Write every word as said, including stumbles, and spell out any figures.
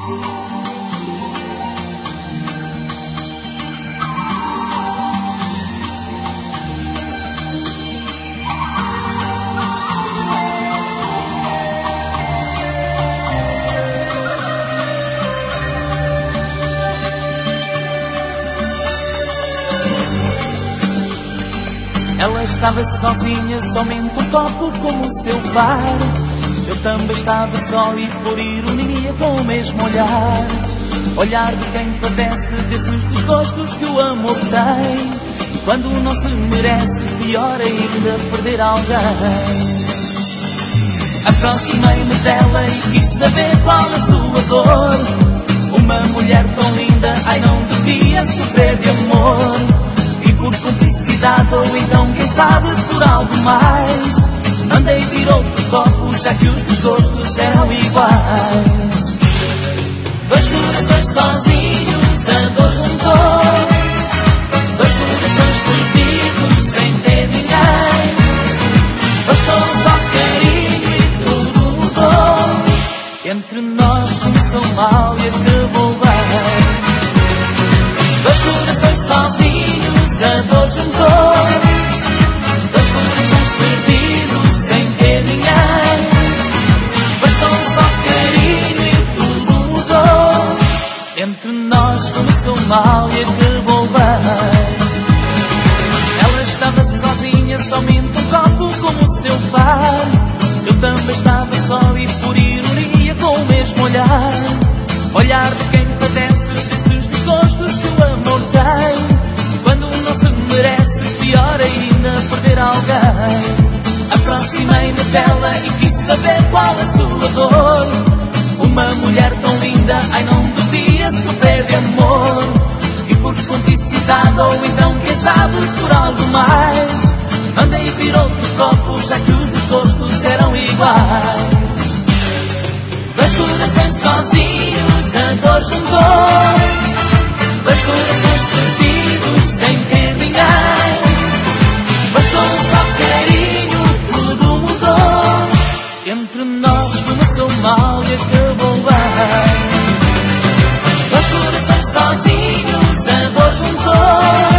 Ela estava sozinha, somente um copo como o seu par. Eu também estava só e por ironia com o mesmo olhar. Olhar de quem padece desses desgostos que o amor tem. Quando não se merece, pior ainda perder alguém. Aproximei-me dela e quis saber qual a sua dor. Uma mulher tão linda, ai não devia sofrer de amor. E por cumplicidade ou então quem sabe por algo mais, mandei vir outro copo já que os desgostos eram iguais. Dois corações sozinhos a dor juntou. Dois corações perdidos sem ter ninguém. Bastou só carinho e tudo mudou. Entre nós começou mal e acabou bem. Dois corações sozinhos a dor juntou. Dois corações perdidos sem ter ninguém. Bastou só carinho e tudo mudou. Entre nós começou mal e acabou bem. Ela estava sozinha, somente um copo como o seu par. Eu também estava só e por ironia com o mesmo olhar. Olhar de quem padece desses desgostos que o amor tem. Quando não se merece, pior ainda perder alguém. Aproximei-me dela e quis saber qual a sua dor. Uma mulher tão linda, ai não devia sofrer de amor. E por cumplicidade ou então quem sabe por algo mais, mandei vir outro copo já que os desgostos eram iguais. Dois corações sozinhos a dor juntou. Dois corações perdidos sem ter ninguém. Bastou só carinho, tudo mudou. Entre nós começou mal e acabou bem. Dois corações sozinhos a dor juntou.